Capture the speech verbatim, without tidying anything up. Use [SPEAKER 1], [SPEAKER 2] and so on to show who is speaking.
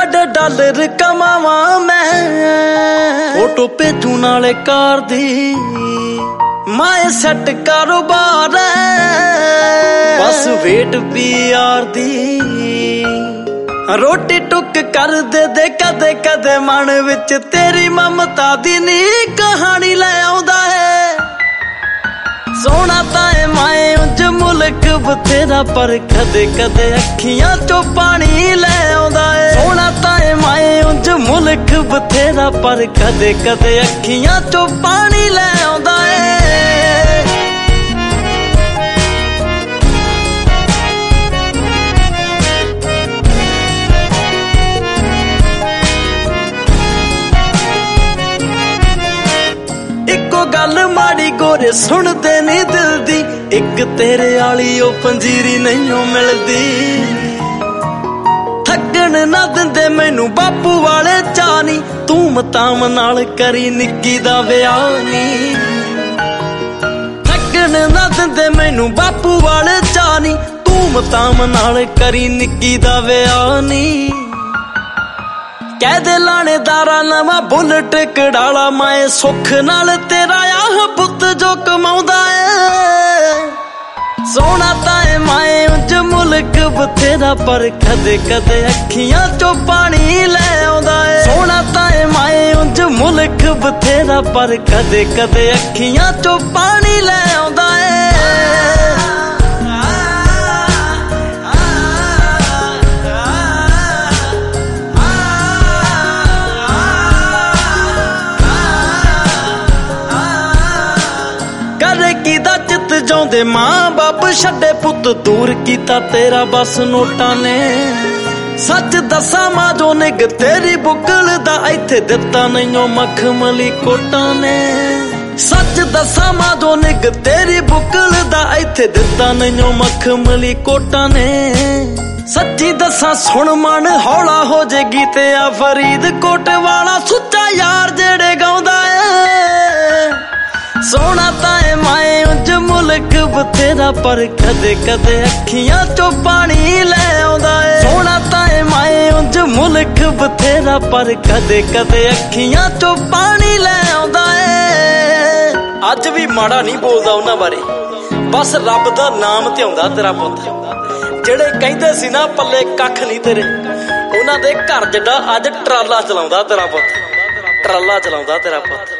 [SPEAKER 1] बड़े डॉलर कमावा मैं, फोटो भेजू नाले कार दी, माए सैट कारोबार बस वेट पी आर दी। रोटी टुक कर दे दे कदे कदे मन विच तेरी ममता दी नी कहानी ले आउंदा है। सोना ताए माए उंज मुल्क बथेरा पर कदे कदे अखियां चो पानी ले आउंदा है। सोना ताए माए उंज मुल्क बथेरा पर कदे कदे अखियां चो पानी ले आउंदा है। गल माड़ी गोरे सुनते नी दिल दी, एक तेरे आली ओ पंजीरी नहीं मिलदी। थकन ना दिंदे मैनू बापू वाले चानी, तू मताम नाल करी निक्की दा विआह नी। थकन ना दिंदे मैनू बापू वाले चानी, तू मताम नाल करी निक्की दा विआह नी। कह दे लाणेदारा नवा बुलट कड़ाला, माए सुख नाल तेरा आह पुत जो कमाउंदा है। सोना ताए माए उंज मुल्क बथेरा पर कदे कदे अखियां चो पानी ले आउंदा है। सोना ताए माए उंज मुल्क बथेरा पर कदे कदे अखियां चो पानी ले आउंदा है। कीदा चित जाउंदे मां बाप छड्डे पुत दूर कीता तेरा बस नोटां ने। सच दसा मां जो निग तेरी बुकल दा इत्थे दिता नहीं मखमली कोटां ने। सच दसा मां जो निग तेरी बुकल दा इत्थे दिता नहीं मखमली कोटां ने। सच्ची दसा सुन मन हौला हो जेगी ते आ फरीदकोट वाला सुच्चा यार जेड़े गाउंदा है। सोना ताए माए उंज मुल्क बथेरा पर कदे कदे अखियां चो पानी ले आउंदा है। सोना ताए माए उंज मुल्क बथेरा पर कदे कदे अखियां चो पानी ले आउंदा है। अज भी माड़ा नहीं बोलदा उन्हां बारे, बस रब दा नाम ते आउंदा तेरा पुत। जेड़े कहंदे सी ना पल्ले कख नहीं तेरे, उन्हां दे घर जिड्डा अज ट्राला चलाउंदा तेरा पुत, ट्राला चलाउंदा तेरा पुत।